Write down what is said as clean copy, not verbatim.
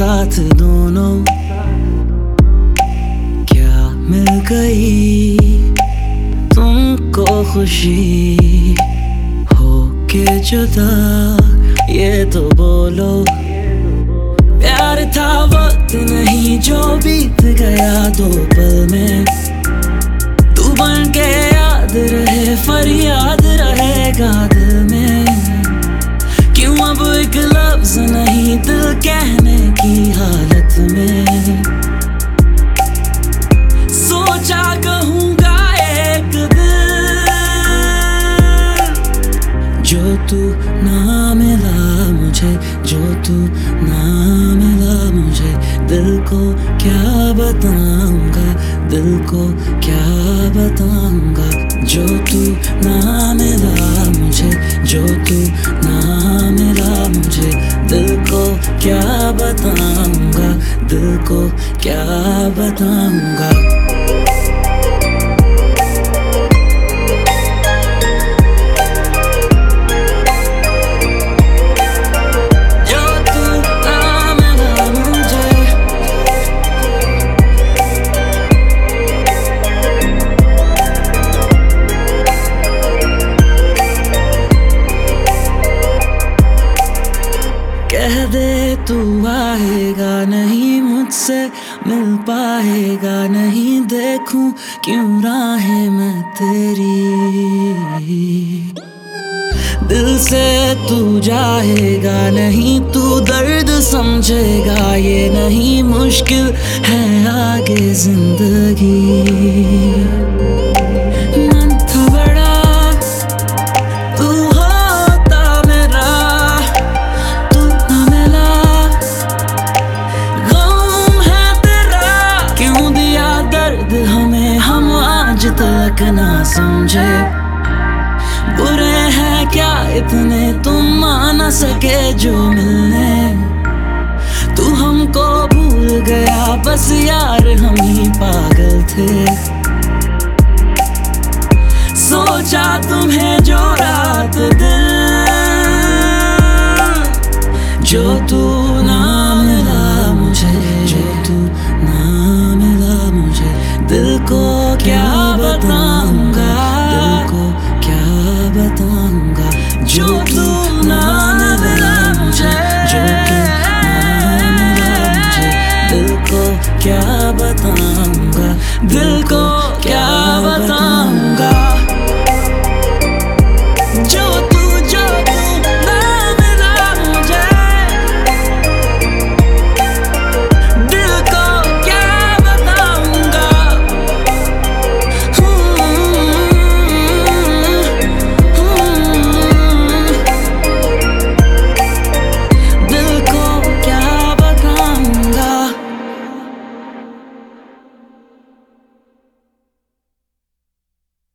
साथ दोनों क्या मिल गई तुमको खुशी हो के जुदा, ये तो बोलो। प्यार था वक्त नहीं जो बीत गया दो पल में, तू बन के याद रहे फरियाद रहेगा दिल में। क्यों अब एक लफ्ज नहीं दिल कहने की हालत में, सोचा कहूँगा एक दिन जो तू ना मिला मुझे, जो तू ना मिला मुझे। दिल को क्या बताऊंगा, दिल को क्या बताऊंगा। जो तू ना मिला मुझे, जो तू ना मिला मुझे। दिल को क्या बताऊंगा, दिल को क्या बताऊंगा। कह दे तू आएगा नहीं मुझसे मिल पाएगा नहीं, देखूं क्यों राहें मैं तेरी। दिल से तू जाएगा नहीं, तू दर्द समझेगा ये नहीं, मुश्किल है आगे जिंदगी। मन था बड़ा तू होता मेरा, तू ना मिला गम है तेरा। क्यों दिया दर्द हमें हम आज तक ना समझे, बुरे हैं क्या इतने तुम आ न सके जो मिलने। तू हमको भूल गया बस यार हम ही पागल थे, सोचा तुम्हें जो रात दिन जो तू ना मिला मुझे, जो तू ना मिला मुझे। दिल को क्या बताऊंगा, दिल को क्या बताऊंगा। जो तू